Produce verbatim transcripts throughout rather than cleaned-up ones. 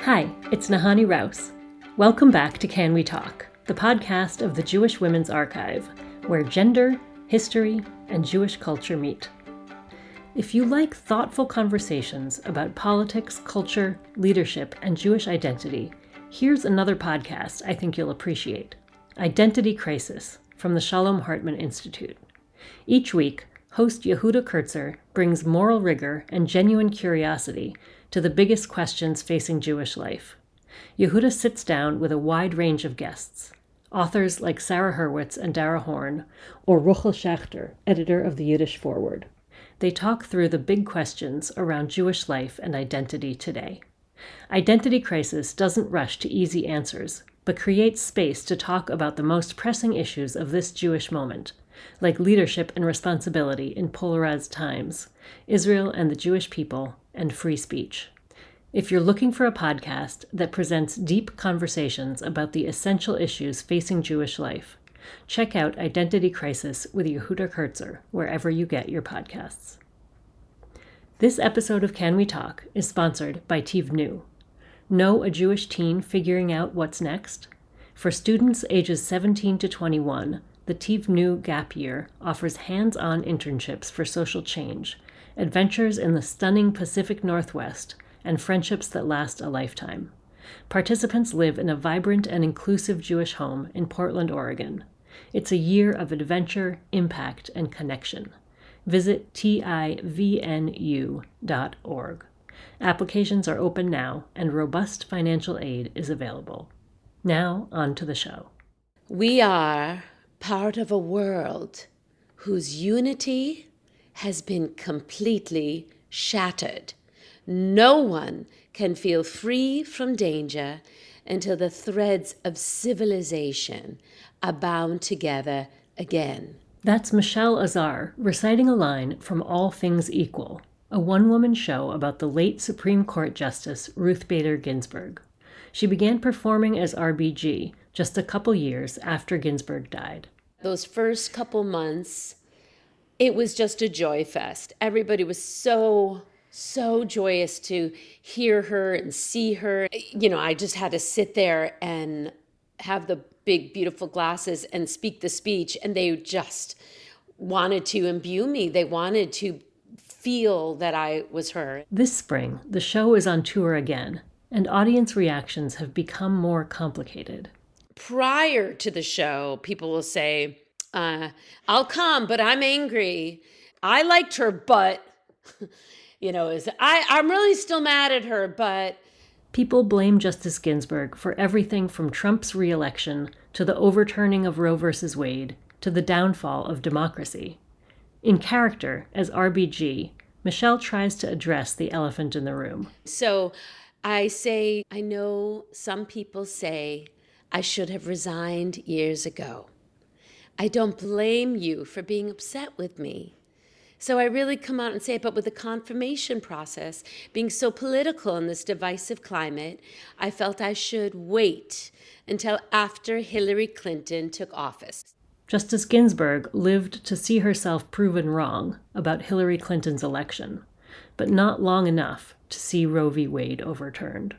Hi, it's Nahani Rouse. Welcome back to Can We Talk, the podcast of the Jewish Women's Archive, where gender, history, and Jewish culture meet. If you like thoughtful conversations about politics, culture, leadership, and Jewish identity, here's another podcast I think you'll appreciate, Identity Crisis, from the Shalom Hartman Institute. Each week, host Yehuda Kurtzer brings moral rigor and genuine curiosity to the biggest questions facing Jewish life. Yehuda sits down with a wide range of guests, authors like Sarah Hurwitz and Dara Horn, or Ruchel Schachter, editor of the Yiddish Forward. They talk through the big questions around Jewish life and identity today. Identity Crisis doesn't rush to easy answers, but creates space to talk about the most pressing issues of this Jewish moment, like leadership and responsibility in polarized times, Israel and the Jewish people, and free speech. If you're looking for a podcast that presents deep conversations about the essential issues facing Jewish life, check out Identity Crisis with Yehuda Kurtzer wherever you get your podcasts. This episode of Can We Talk is sponsored by Tivnu. Know a Jewish teen figuring out what's next? For students ages seventeen to twenty-one, the Tivnu Gap Year offers hands-on internships for social change, adventures in the stunning Pacific Northwest, and friendships that last a lifetime. Participants live in a vibrant and inclusive Jewish home in Portland, Oregon. It's a year of adventure, impact, and connection. Visit tivnu dot org. Applications are open now, and robust financial aid is available. Now, on to the show. We are part of a world whose unity has been completely shattered. No one can feel free from danger until the threads of civilization are bound together again. That's Michelle Azar reciting a line from All Things Equal, a one-woman show about the late Supreme Court Justice Ruth Bader Ginsburg. She began performing as R B G just a couple years after Ginsburg died. Those first couple months, it was just a joy fest. Everybody was so, so joyous to hear her and see her. You know, I just had to sit there and have the big, beautiful glasses and speak the speech, and they just wanted to imbue me. They wanted to feel that I was her. This spring, the show is on tour again, and audience reactions have become more complicated. Prior to the show, people will say, uh, I'll come, but I'm angry. I liked her, but, you know, is I, I'm really still mad at her, but... People blame Justice Ginsburg for everything from Trump's re-election to the overturning of Roe versus Wade to the downfall of democracy. In character, as R B G, Michelle tries to address the elephant in the room. So I say, I know some people say I should have resigned years ago. I don't blame you for being upset with me. So I really come out and say it, but with the confirmation process being so political in this divisive climate, I felt I should wait until after Hillary Clinton took office. Justice Ginsburg lived to see herself proven wrong about Hillary Clinton's election, but not long enough to see Roe v. Wade overturned.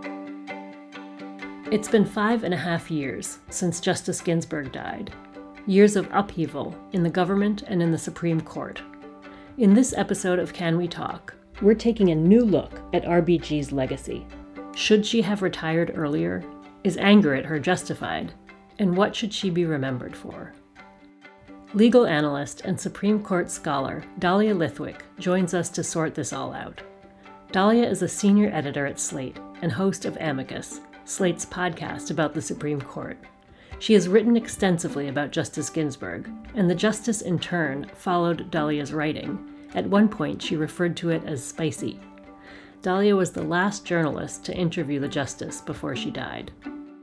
It's been five and a half years since Justice Ginsburg died. Years of upheaval in the government and in the Supreme Court. In this episode of Can We Talk, we're taking a new look at R B G's legacy. Should she have retired earlier? Is anger at her justified? And what should she be remembered for? Legal analyst and Supreme Court scholar Dahlia Lithwick joins us to sort this all out. Dahlia is a senior editor at Slate and host of Amicus, Slate's podcast about the Supreme Court. She has written extensively about Justice Ginsburg, and the justice in turn followed Dahlia's writing. At one point, she referred to it as spicy. Dahlia was the last journalist to interview the justice before she died.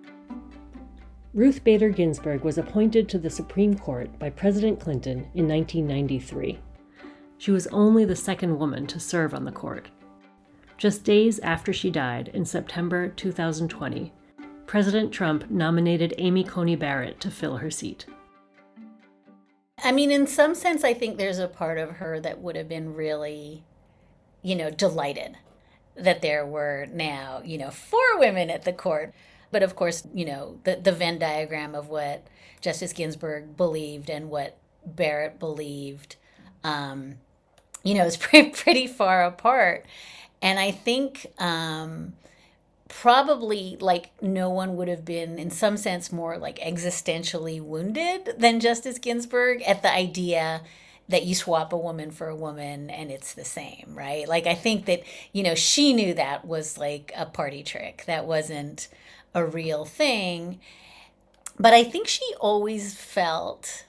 Ruth Bader Ginsburg was appointed to the Supreme Court by President Clinton in nineteen ninety-three. She was only the second woman to serve on the court. Just days after she died in September two thousand twenty, President Trump nominated Amy Coney Barrett to fill her seat. I mean, in some sense, I think there's a part of her that would have been really, you know, delighted that there were now, you know, four women at the court. But of course, you know, the, the Venn diagram of what Justice Ginsburg believed and what Barrett believed, um, you know, is pretty, pretty far apart. And I think um, probably like no one would have been in some sense more like existentially wounded than Justice Ginsburg at the idea that you swap a woman for a woman and it's the same, right? Like I think that, you know, she knew that was like a party trick. That wasn't a real thing. But I think she always felt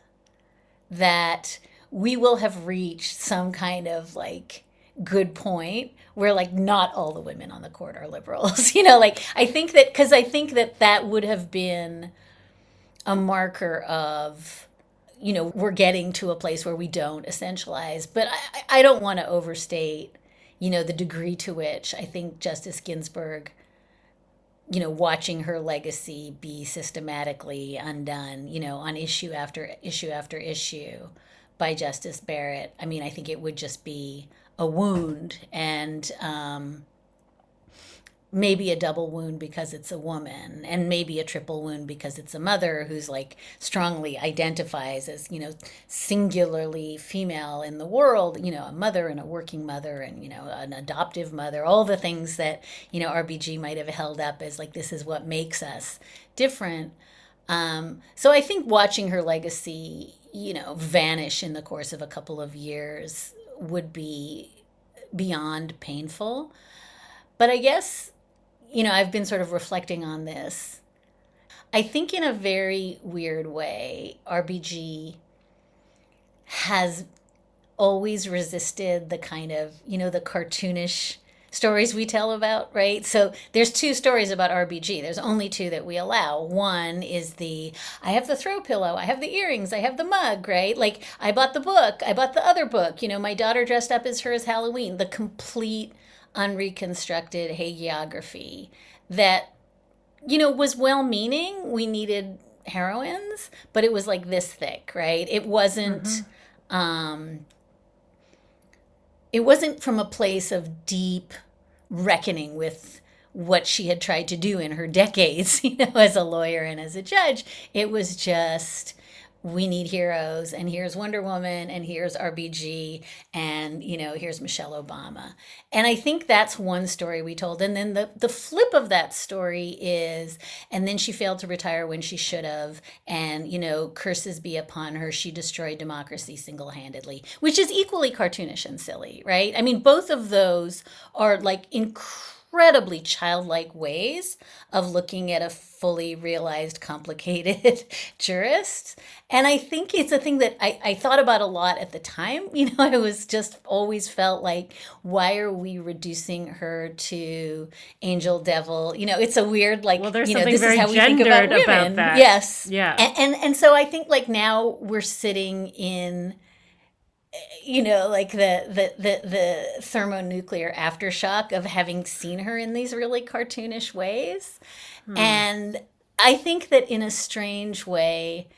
that we will have reached some kind of like good point where like not all the women on the court are liberals. You know, like I think that because I think that that would have been a marker of, you know, we're getting to a place where we don't essentialize. But I, I don't want to overstate, you know, the degree to which I think Justice Ginsburg, you know, watching her legacy be systematically undone, you know, on issue after issue after issue by Justice Barrett. I mean, I think it would just be a wound and um, maybe a double wound because it's a woman and maybe a triple wound because it's a mother who's like strongly identifies as, you know, singularly female in the world, you know, a mother and a working mother and, you know, an adoptive mother, all the things that, you know, R B G might have held up as like, this is what makes us different. Um, so I think watching her legacy, you know, vanish in the course of a couple of years would be beyond painful. But I guess, you know, I've been sort of reflecting on this. I think in a very weird way, R B G has always resisted the kind of, you know, the cartoonish stories we tell about, right? So there's two stories about R B G. There's only two that we allow. One is the, I have the throw pillow, I have the earrings, I have the mug, right? Like, I bought the book, I bought the other book, you know, my daughter dressed up as her as Halloween, the complete unreconstructed hagiography that, you know, was well-meaning. We needed heroines, but it was like this thick, right? It wasn't, mm-hmm. um, it wasn't from a place of deep reckoning with what she had tried to do in her decades, you know, as a lawyer and as a judge. It was just, we need heroes, and here's Wonder Woman, and here's R B G, and, you know, here's Michelle Obama. And I think that's one story we told. And then the, the flip of that story is, and then she failed to retire when she should have, and, you know, curses be upon her, she destroyed democracy single-handedly, which is equally cartoonish and silly, right? I mean, both of those are like incredible, incredibly childlike ways of looking at a fully realized, complicated jurist. And I think it's a thing that I, I thought about a lot at the time. You know, I was just always felt like, why are we reducing her to angel devil? You know, it's a weird, like, well, there's you know, something this very is how we think about women. About that. Yes. Yeah. And, and and so I think like now we're sitting in, you know, like the, the, the, the thermonuclear aftershock of having seen her in these really cartoonish ways. Hmm. And I think that in a strange way,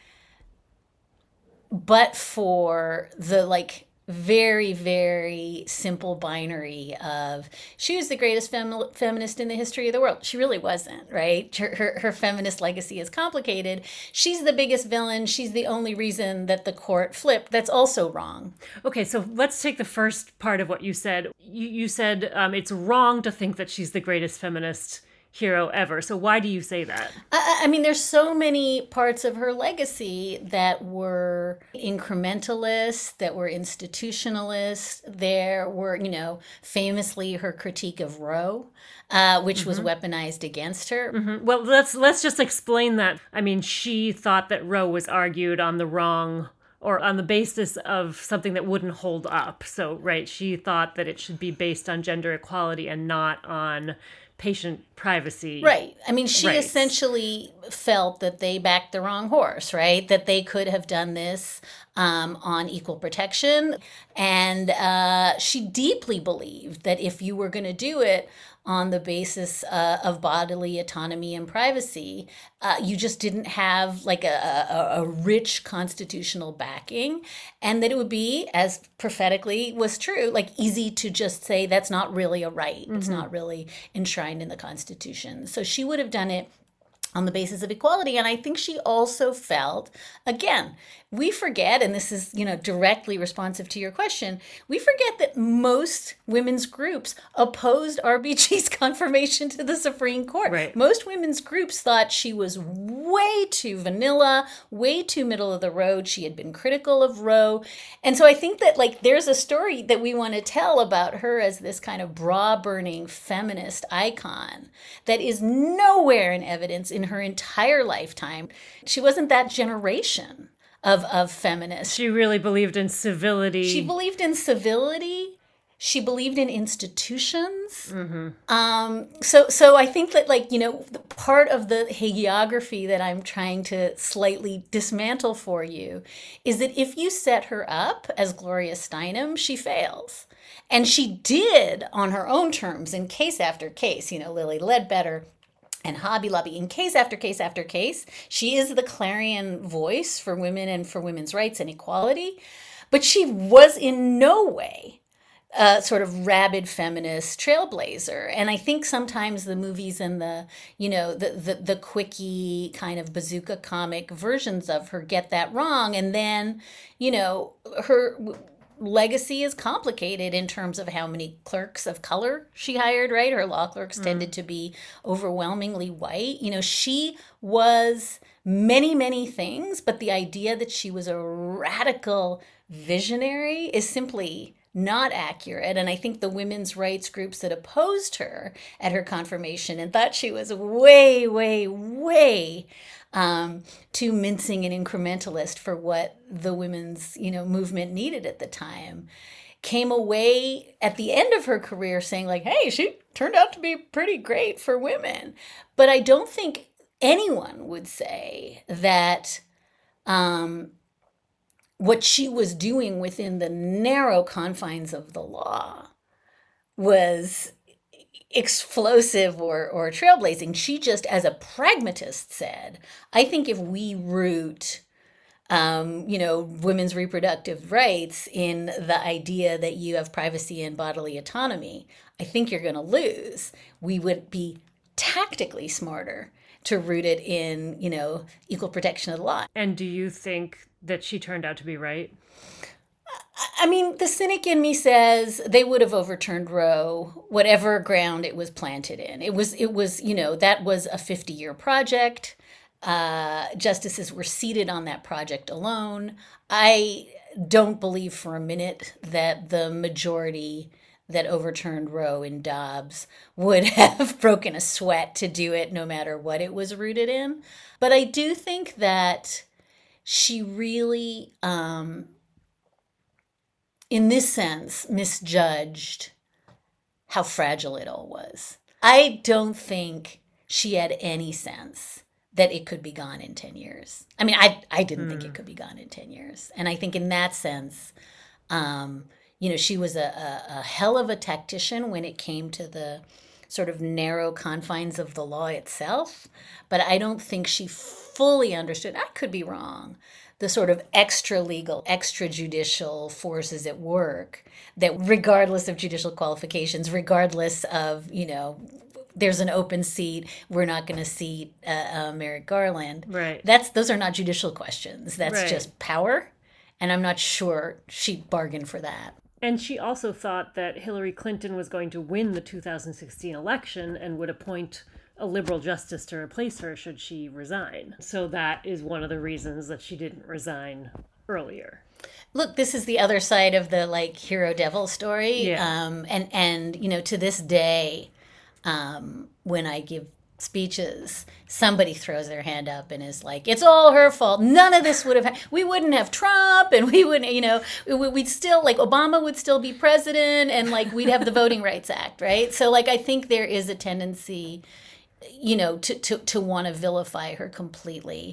but for the like very, very simple binary of she was the greatest fem- feminist in the history of the world. She really wasn't, right? Her, her, her feminist legacy is complicated. She's the biggest villain. She's the only reason that the court flipped. That's also wrong. Okay, so let's take the first part of what you said. You, you said um, it's wrong to think that she's the greatest feminist hero ever. So why do you say that? I, I mean, there's so many parts of her legacy that were incrementalist, that were institutionalist. There were, you know, famously her critique of Roe, uh, which mm-hmm. was weaponized against her. Mm-hmm. Well, let's let's just explain that. I mean, she thought that Roe was argued on the wrong or on the basis of something that wouldn't hold up. So, right, she thought that it should be based on gender equality and not on patient privacy. Right. I mean, she rights. essentially felt that they backed the wrong horse, right? That they could have done this um, on equal protection. And uh, she deeply believed that if you were going to do it on the basis uh, of bodily autonomy and privacy, uh, you just didn't have like a, a, a rich constitutional backing, and that it would be, as prophetically was true, like easy to just say that's not really a right. Mm-hmm. It's not really enshrined in the Constitution. So she would have done it on the basis of equality. And I think she also felt, again, we forget, and this is, you know, directly responsive to your question, we forget that most women's groups opposed R B G's confirmation to the Supreme Court. Right. Most women's groups thought she was way too vanilla, way too middle of the road. She had been critical of Roe. And so I think that, like, there's a story that we want to tell about her as this kind of bra-burning feminist icon that is nowhere in evidence in her entire lifetime. She wasn't that generation of of feminists. She really believed in civility. She believed in civility. She believed in institutions. Mm-hmm. Um, so so I think that, like, you know, the part of the hagiography that I'm trying to slightly dismantle for you is that if you set her up as Gloria Steinem, she fails. And she did on her own terms in case after case. You know, Lilly Ledbetter and Hobby Lobby, in case after case after case. She is the clarion voice for women and for women's rights and equality. But she was in no way a sort of rabid feminist trailblazer. And I think sometimes the movies and the, you know, the, the, the quickie kind of bazooka comic versions of her get that wrong. And then, you know, her legacy is complicated in terms of how many clerks of color she hired, right? Her law clerks mm. tended to be overwhelmingly white. You know, she was many, many things, but the idea that she was a radical visionary is simply not accurate. And I think the women's rights groups that opposed her at her confirmation and thought she was way, way, way Um, too mincing and incrementalist for what the women's, you know, movement needed at the time, came away at the end of her career saying, like, hey, she turned out to be pretty great for women. But I don't think anyone would say that um, what she was doing within the narrow confines of the law was explosive or, or trailblazing. She just, as a pragmatist, said, I think if we root, um, you know, women's reproductive rights in the idea that you have privacy and bodily autonomy, I think you're going to lose. We would be tactically smarter to root it in, you know, equal protection of the law. And do you think that she turned out to be right? I mean, the cynic in me says they would have overturned Roe, whatever ground it was planted in. It was, it was, you know, that was a fifty-year project. Uh, justices were seated on that project alone. I don't believe for a minute that the majority that overturned Roe in Dobbs would have broken a sweat to do it, no matter what it was rooted in. But I do think that she really, um, in this sense, misjudged how fragile it all was. I don't think she had any sense that it could be gone in ten years. I mean, I I didn't mm. think it could be gone in ten years. And I think in that sense, um, you know, she was a, a, a hell of a tactician when it came to the sort of narrow confines of the law itself. But I don't think she fully understood, I could be wrong, the sort of extra-legal, extrajudicial forces at work that, regardless of judicial qualifications, regardless of, you know, there's an open seat, we're not going to seat uh, uh, Merrick Garland. Right. That's those are not judicial questions. That's right. just power, and I'm not sure she bargained for that. And she also thought that Hillary Clinton was going to win the two thousand sixteen election and would appoint a liberal justice to replace her should she resign. So that is one of the reasons that she didn't resign earlier. Look, this is the other side of the, like, hero devil story. Yeah. Um, and, and, you know, to this day, um, when I give speeches, somebody throws their hand up and is like, it's all her fault. None of this would have, ha- we wouldn't have Trump, and we wouldn't, you know, we'd still, like, Obama would still be president, and, like, we'd have the Voting Rights Act, right? So, like, I think there is a tendency, you know, to, to, to want to vilify her completely.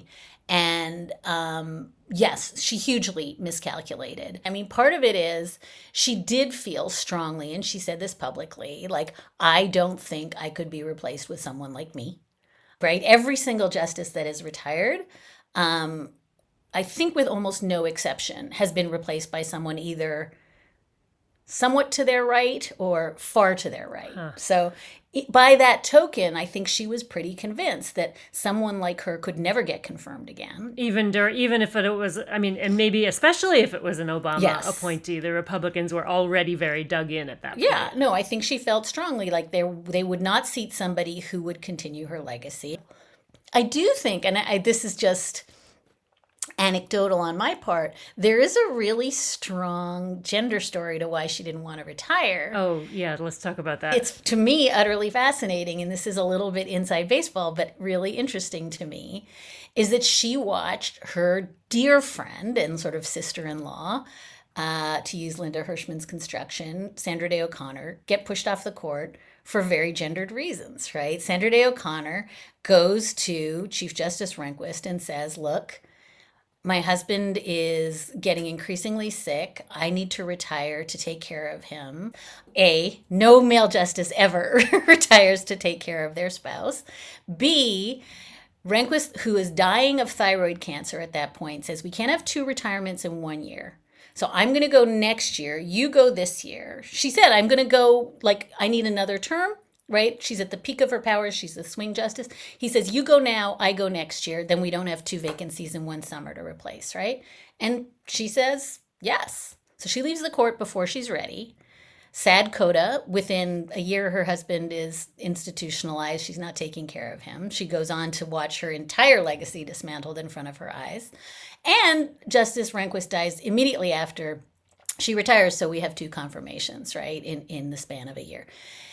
And um, yes, she hugely miscalculated. I mean, part of it is she did feel strongly, and she said this publicly, like, I don't think I could be replaced with someone like me, right? Every single justice that is retired, um, I think with almost no exception, has been replaced by someone either somewhat to their right or far to their right. Huh. So by that token, I think she was pretty convinced that someone like her could never get confirmed again. Even during, even if it was, I mean, and maybe especially if it was an Obama yes. appointee, the Republicans were already very dug in at that point. Yeah, no, I think she felt strongly like they they would not seat somebody who would continue her legacy. I do think, and I, this is just anecdotal on my part, there is a really strong gender story to why she didn't want to retire. Oh, yeah, let's talk about that. It's, to me, utterly fascinating, and this is a little bit inside baseball, but really interesting to me, is that she watched her dear friend and sort of sister-in-law, uh, to use Linda Hirschman's construction, Sandra Day O'Connor, get pushed off the court for very gendered reasons, right? Sandra Day O'Connor goes to Chief Justice Rehnquist and says, look, my husband is getting increasingly sick. I need to retire to take care of him. A, no male justice ever retires to take care of their spouse. B, Rehnquist, who is dying of thyroid cancer at that point, says we can't have two retirements in one year. So I'm going to go next year. You go this year. She said, I'm going to go, like, I need another term. Right? She's at the peak of her powers. She's the swing justice. He says, you go now, I go next year. Then we don't have two vacancies in one summer to replace, right? And she says, yes. So she leaves the court before she's ready. Sad coda, within a year, her husband is institutionalized. She's not taking care of him. She goes on to watch her entire legacy dismantled in front of her eyes. And Justice Rehnquist dies immediately after she retires. So we have two confirmations, right, in, in the span of a year.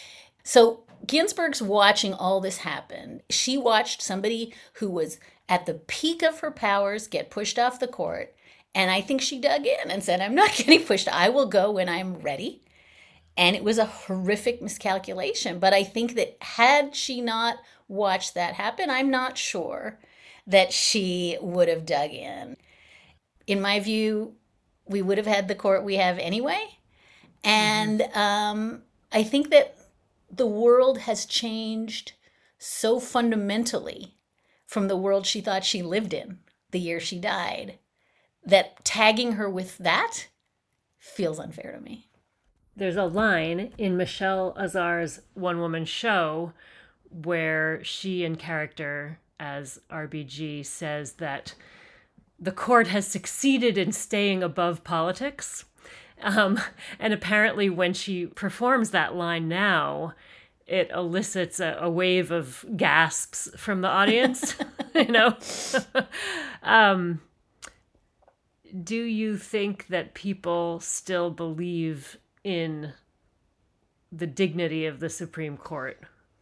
So Ginsburg's watching all this happen. She watched somebody who was at the peak of her powers get pushed off the court. And I think she dug in and said, I'm not getting pushed. I will go when I'm ready. And it was a horrific miscalculation. But I think that had she not watched that happen, I'm not sure that she would have dug in. In my view, we would have had the court we have anyway. And um, I think that the world has changed so fundamentally from the world she thought she lived in the year she died that tagging her with that feels unfair to me. There's a line in Michelle Azar's one-woman show where she, in character as R B G, says that the court has succeeded in staying above politics. Um, and apparently when she performs that line now, it elicits a, a wave of gasps from the audience, you know? um, do you think that people still believe in the dignity of the Supreme Court?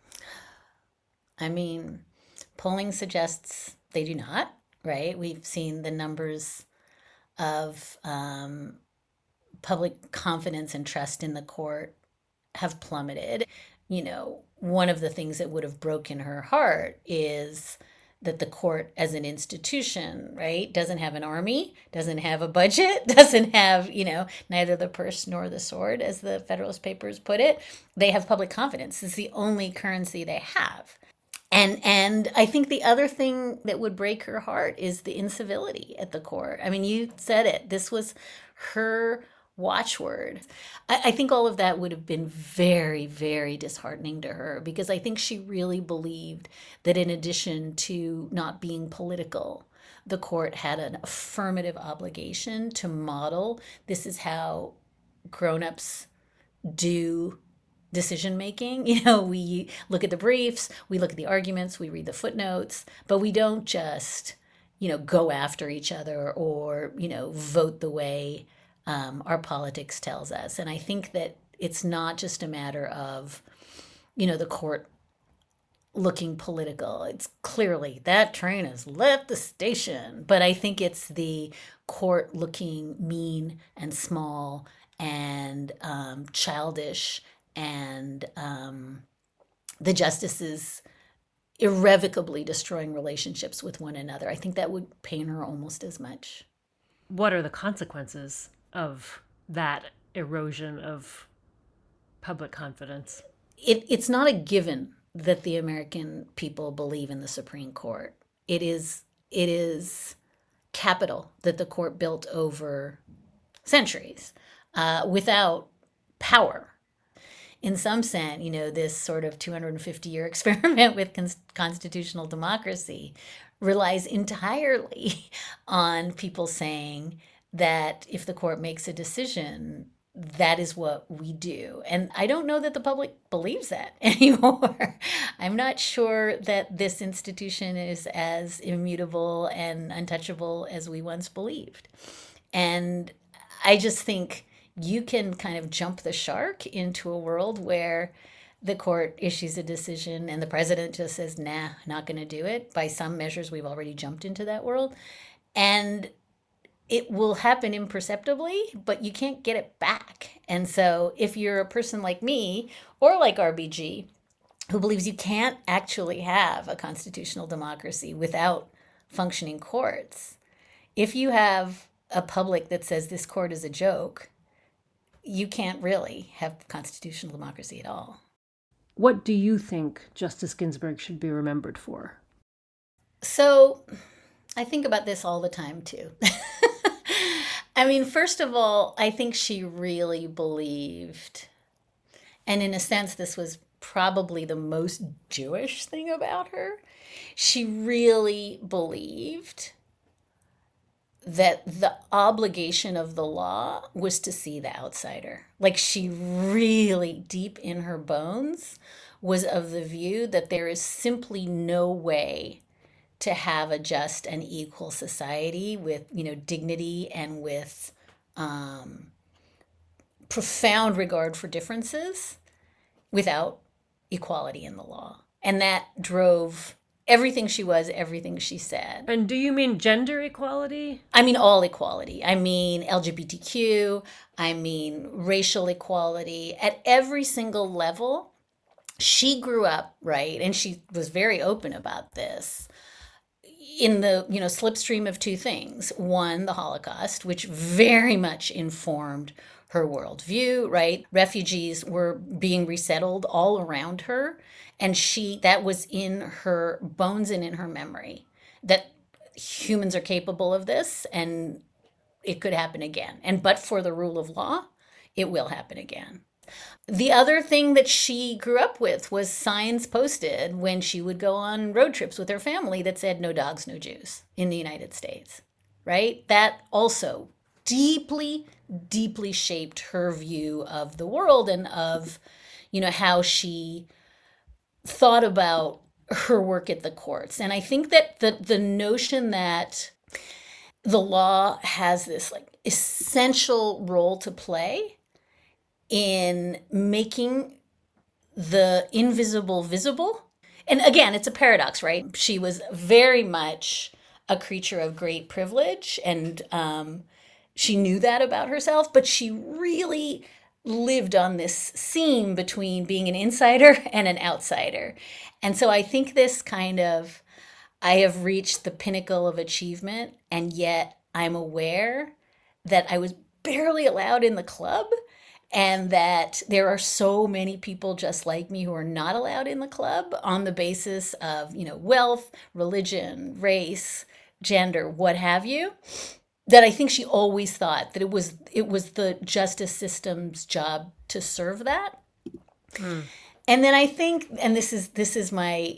I mean, polling suggests they do not, right? We've seen the numbers of um, public confidence and trust in the court have plummeted. You know, one of the things that would have broken her heart is that the court as an institution, right, doesn't have an army, doesn't have a budget, doesn't have, you know, neither the purse nor the sword, as the Federalist Papers put it. They have public confidence. It's the only currency they have. And and I think the other thing that would break her heart is the incivility at the court. I mean, you said it. This was her watchword. I, I think all of that would have been very, very disheartening to her, because I think she really believed that in addition to not being political, the court had an affirmative obligation to model this is how grown-ups do decision making. You know, we look at the briefs, we look at the arguments, we read the footnotes, but we don't just, you know, go after each other or, you know, vote the way um, our politics tells us. And I think that it's not just a matter of, you know, the court looking political. It's clearly that train has left the station. But I think it's the court looking mean and small and um, childish, and um, the justices irrevocably destroying relationships with one another. I think that would pain her almost as much. What are the consequences of that erosion of public confidence? It, it's not a given that the American people believe in the Supreme Court. It is, it is capital that the court built over centuries uh, without power. In some sense, you know, this sort of two hundred fifty year experiment with cons- constitutional democracy relies entirely on people saying that if the court makes a decision, that is what we do. And I don't know that the public believes that anymore. I'm not sure that this institution is as immutable and untouchable as we once believed. And I just think you can kind of jump the shark into a world where the court issues a decision and the president just says, nah, not going to do it. By some measures, we've already jumped into that world. And it will happen imperceptibly, but you can't get it back. And so if you're a person like me or like R B G, who believes you can't actually have a constitutional democracy without functioning courts, if you have a public that says this court is a joke, you can't really have constitutional democracy at all. What do you think Justice Ginsburg should be remembered for? So I think about this all the time, too. I mean, first of all, I think she really believed, and in a sense, this was probably the most Jewish thing about her. She really believed that the obligation of the law was to see the outsider. Like, she really, deep in her bones, was of the view that there is simply no way to have a just and equal society with, you know, dignity and with um, profound regard for differences without equality in the law. And that drove everything she was, everything she said. And do you mean gender equality? I mean all equality. I mean L G B T Q. I mean racial equality. At every single level, she grew up, right? And she was very open about this, in the, you know, slipstream of two things. One, the Holocaust, which very much informed her worldview, right? Refugees were being resettled all around her. And she, that was in her bones and in her memory, that humans are capable of this and it could happen again. And but for the rule of law, it will happen again. The other thing that she grew up with was signs posted when she would go on road trips with her family that said, no dogs, no Jews in the United States, right? That also deeply, deeply shaped her view of the world and of, you know, how she thought about her work at the courts. And I think that the the notion that the law has this like essential role to play in making the invisible visible. And again, it's a paradox, right? She was very much a creature of great privilege, and um, she knew that about herself, but she really lived on this seam between being an insider and an outsider. And so I think this kind of, I have reached the pinnacle of achievement, and yet I'm aware that I was barely allowed in the club, and that there are so many people just like me who are not allowed in the club on the basis of, you know, wealth, religion, race, gender, what have you, that I think she always thought that it was it was the justice system's job to serve that. Mm. And then I think, and this is this is my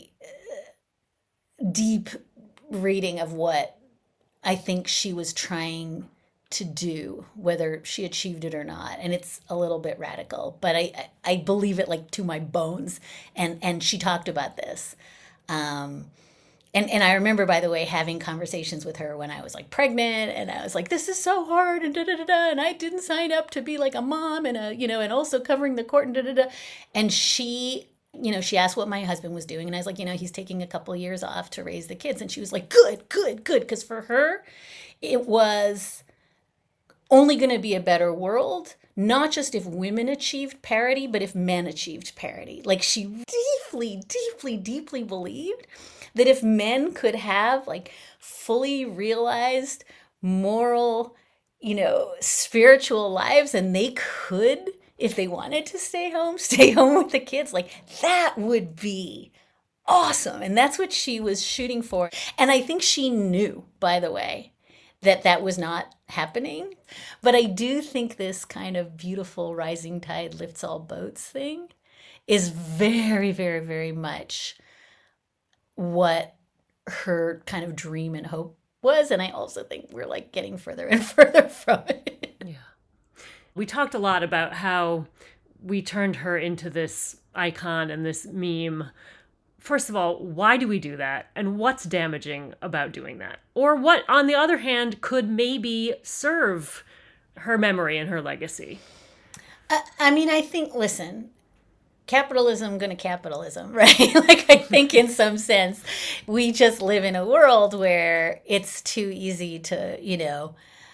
deep reading of what I think she was trying to do, whether she achieved it or not. And it's a little bit radical, but I, I believe it like to my bones. And, and she talked about this. Um, and, and I remember, by the way, having conversations with her when I was like pregnant, and I was like, this is so hard, and da da da da, and I didn't sign up to be like a mom and a, you know, and also covering the court and da da da. And she, you know, she asked what my husband was doing, and I was like, you know, he's taking a couple of years off to raise the kids. And she was like, good, good, good. Because for her, it was only going to be a better world, not just if women achieved parity, but if men achieved parity. Like, she deeply, deeply, deeply believed that if men could have like fully realized moral, you know, spiritual lives, and they could, if they wanted to stay home, stay home with the kids, like that would be awesome. And that's what she was shooting for. And I think she knew, by the way, that that was not happening. But I do think this kind of beautiful rising tide lifts all boats thing is very, very, very much what her kind of dream and hope was. And I also think we're like getting further and further from it. Yeah. We talked a lot about how we turned her into this icon and this meme. First of all, why do we do that? And what's damaging about doing that? Or what, on the other hand, could maybe serve her memory and her legacy? I, I mean, I think, listen, capitalism gonna capitalism, right? Like, I think in some sense, we just live in a world where it's too easy to, you know,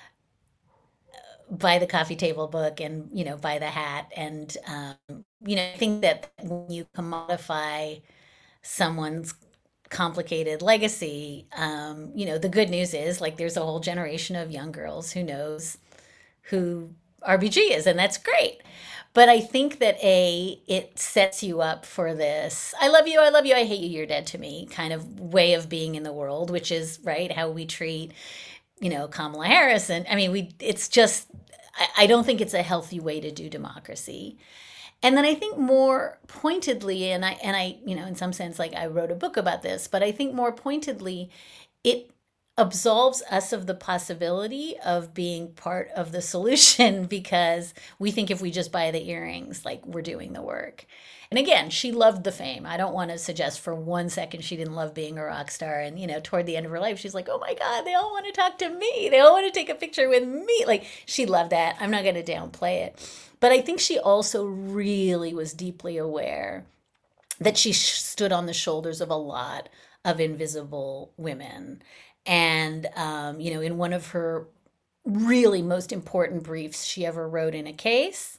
buy the coffee table book and, you know, buy the hat. And, um, you know, I think that when you commodify someone's complicated legacy, um, you know, the good news is like there's a whole generation of young girls who knows who R B G is, and that's great. But I think that A, it sets you up for this, I love you, I love you, I hate you, you're dead to me kind of way of being in the world, which is, right, how we treat, you know, Kamala Harris. And I mean, we, it's just, I, I don't think it's a healthy way to do democracy. And then I think more pointedly, and I, and I, you know, in some sense, like I wrote a book about this, but I think more pointedly, it absolves us of the possibility of being part of the solution because we think if we just buy the earrings, like we're doing the work. And again, she loved the fame. I don't want to suggest for one second she didn't love being a rock star. And, you know, toward the end of her life, she's like, oh my God, they all want to talk to me. They all want to take a picture with me. Like, she loved that. I'm not going to downplay it. But I think she also really was deeply aware that she stood on the shoulders of a lot of invisible women. And, um, you know, in one of her really most important briefs she ever wrote in a case,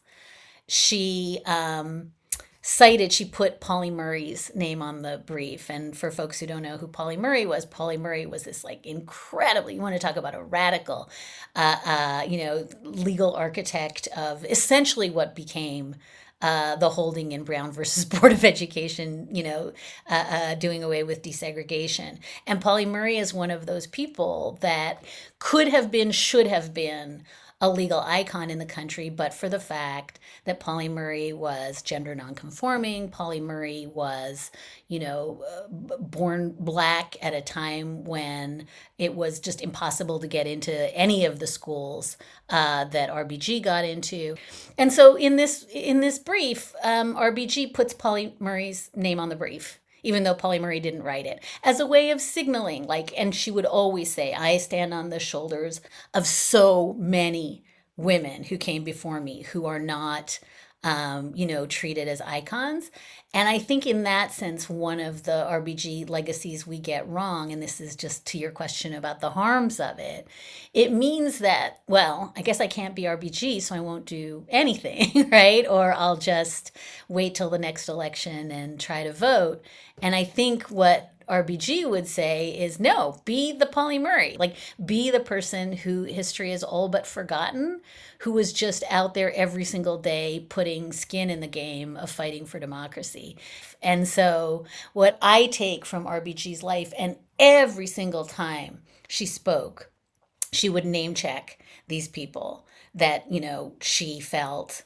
she um, cited, she put Pauli Murray's name on the brief. And for folks who don't know who Pauli Murray was, Pauli Murray was this like incredibly, you want to talk about a radical, uh, uh, you know, legal architect of essentially what became Uh, the holding in Brown versus Board of Education, you know, uh, uh, doing away with desegregation. And Pauli Murray is one of those people that could have been, should have been a legal icon in the country, but for the fact that Pauli Murray was gender nonconforming, Pauli Murray was, you know, uh, born Black at a time when it was just impossible to get into any of the schools uh, that R B G got into. And so in this in this brief, um, R B G puts Pauli Murray's name on the brief, even though Pauli Murray didn't write it, as a way of signaling, like, and she would always say, I stand on the shoulders of so many women who came before me who are not, um, you know, treated as icons. And I think in that sense, one of the R B G legacies we get wrong, and this is just to your question about the harms of it, it means that, well, I guess I can't be R B G, so I won't do anything, right? Or I'll just wait till the next election and try to vote. And I think what R B G would say is, no, be the Pauli Murray, like be the person who history has all but forgotten, who was just out there every single day putting skin in the game of fighting for democracy. And so what I take from R B G's life, and every single time she spoke, she would name check these people that, you know, she felt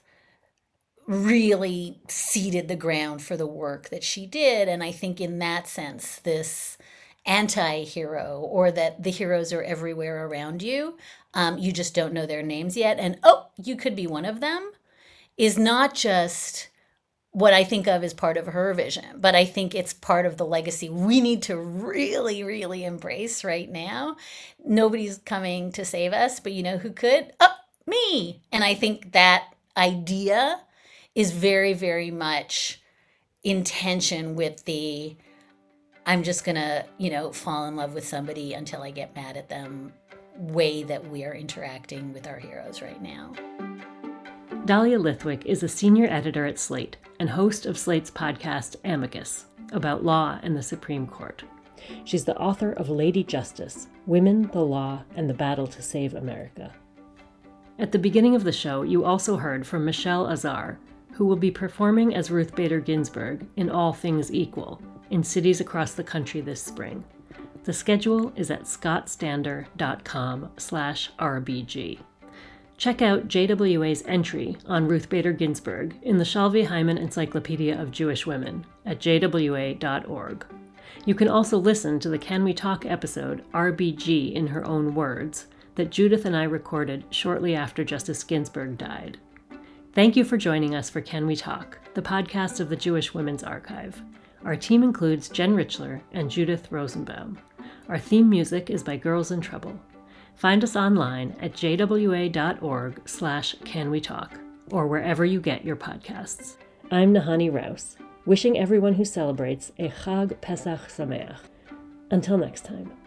really seeded the ground for the work that she did. And I think in that sense, this anti-hero, or that the heroes are everywhere around you, um, you just don't know their names yet, and oh, you could be one of them, is not just what I think of as part of her vision, but I think it's part of the legacy we need to really, really embrace right now. Nobody's coming to save us, but you know who could? Oh, me. And I think that idea is very, very much in tension with the, I'm just gonna, you know, fall in love with somebody until I get mad at them way that we are interacting with our heroes right now. Dahlia Lithwick is a senior editor at Slate and host of Slate's podcast Amicus, about law and the Supreme Court. She's the author of Lady Justice, Women, the Law, and the Battle to Save America. At the beginning of the show, you also heard from Michelle Azar, who will be performing as Ruth Bader Ginsburg in All Things Equal in cities across the country this spring. The schedule is at scottstander.com slash RBG. Check out J W A's entry on Ruth Bader Ginsburg in the Shalvi Hyman Encyclopedia of Jewish Women at j w a dot org. You can also listen to the Can We Talk episode, R B G in Her Own Words, that Judith and I recorded shortly after Justice Ginsburg died. Thank you for joining us for Can We Talk, the podcast of the Jewish Women's Archive. Our team includes Jen Richler and Judith Rosenbaum. Our theme music is by Girls in Trouble. Find us online at j w a dot org slash can we talk, or wherever you get your podcasts. I'm Nahani Rouse, wishing everyone who celebrates a Chag Pesach Sameach. Until next time.